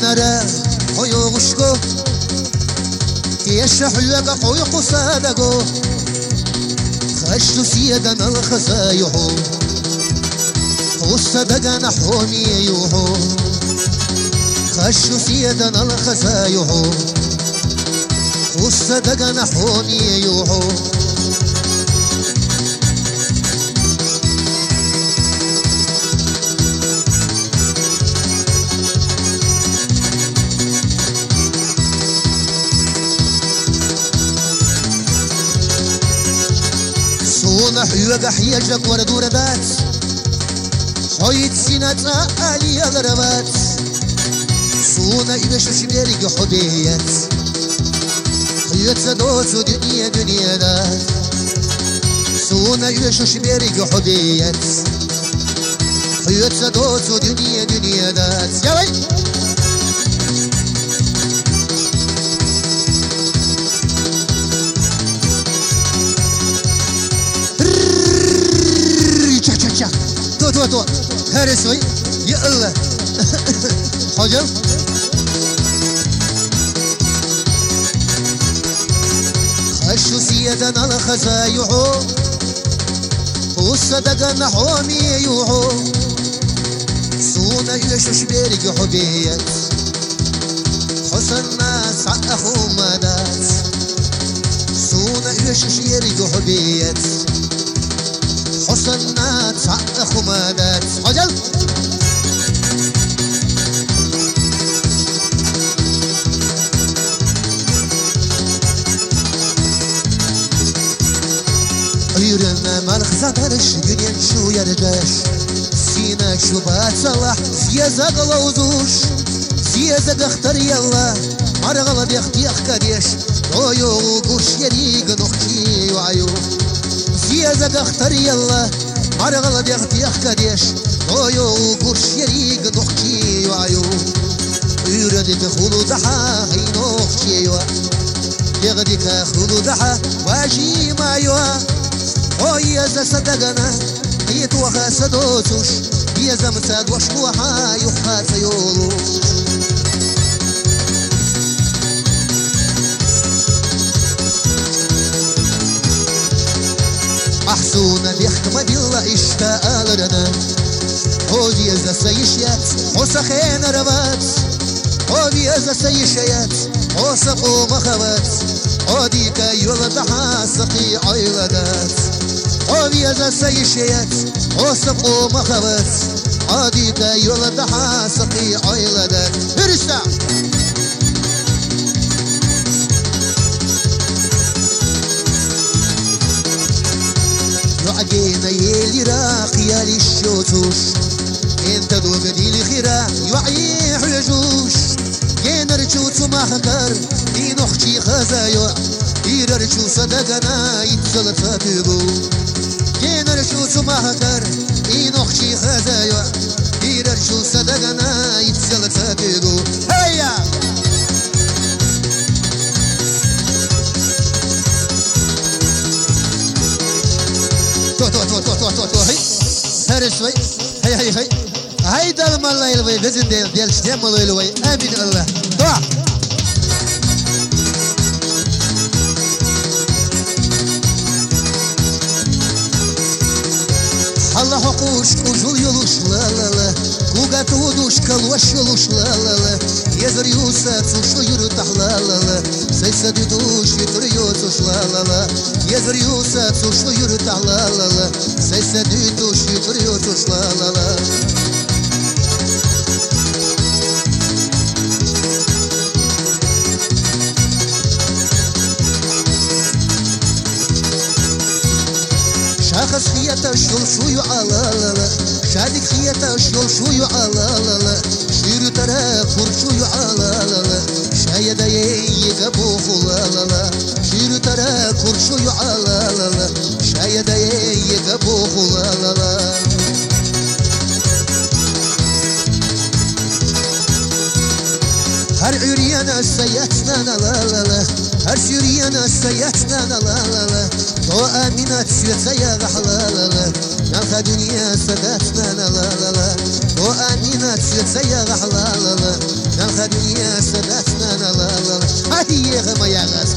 نرى حيوغشكو تيش حلوك حيوق صادقو خشت سيدنا الخزايحو والصدقنا حومي يوحو خشت سيدنا الخزايحو والصدقنا حومي يوحو حيوغا حيجك وردور بات حيت سيناتا علي ضربات سونا إبش شبيرك حبيت حيت سدوت دنيا دنيا دات سونا إبش شبيرك حبيت حيت سدوت دنيا دنيا دات يا وي تو هرسوي يا الله حجم خشوا سيدنا الخزايحو والصدقنا حومي يوحو سونا يشوش بيرك حبيت حسن ناس عقخو مدات سونا يشوش بيرك حبيت حسنات حق خمادات عجل عيرنا مالخزات هرش دنيا شو يرداش سيناك شو بات صلاح زيازاق لوزوش زيازاق اختار يالله مرغل بيختيخ كديش رويو قرش يريق نخشي وعيو زيازاق اختار يالله مرغل بيختيخ كديش رويو قرش يريق نخشي وعيو يردك خلو دحا هي نخشي يغدك خلو دحا واجي مايوا ويزا صدقنا يتوخى سدوتوش يزا متاد وشوحا يخات يولو محسونا بيحكم بالله اشتاق لنا ويزا سيشيات وسخين ربات ويزا سيشيات وسقو مخبات وديك يولدها سقي عيلدات وبيزا سيشيات وسقو مخبات عاديك يولدها سقي عيلدات برشتا يعجينا يلي راقيا للشوتوش انت دوغدي لخيرا يعي حجوش ينرجوت ما خكر ينخشي خزايو يرجو صدقنا يتزل تاتيبو ينرجوت ما خكر ينخشي خزايو يرجو صدقنا يتزل تاتيبو هيا تو هي هرسوي هي هيدا المالله الوي بزن ديال شتم الوي امين الله دعاء الله حقوش وجو يلوش لا لا لا كوغا تودوش كلوش يلوش لا لا لا يزر يوسف وشو يرتاح لا لا لا سيسددوش يتريوتوش لا لا لا يزر يوسف وشو يرتاح لا لا لا سيسددوش يتريوتوش لا لا لا شاخص خياتا شول شويو على لا لا شادك خياتا شول شويو على لا لا شيرو ترى فرشويو على لا لا شايد يقبو لا لا لا شيرو ترى فرشويو على لا لا شايد يقبو لا لا لا هر عريانا سياتنا لا لا لا هر سوريانا سياتنا لا لا لا تو امينات سيا غحلا لا لا نالخا دنيا سداتنا لا لا لا تو امينات سيا غحلا لا لا نالخا دنيا سنتنا لا لا لا هي ما يا غاز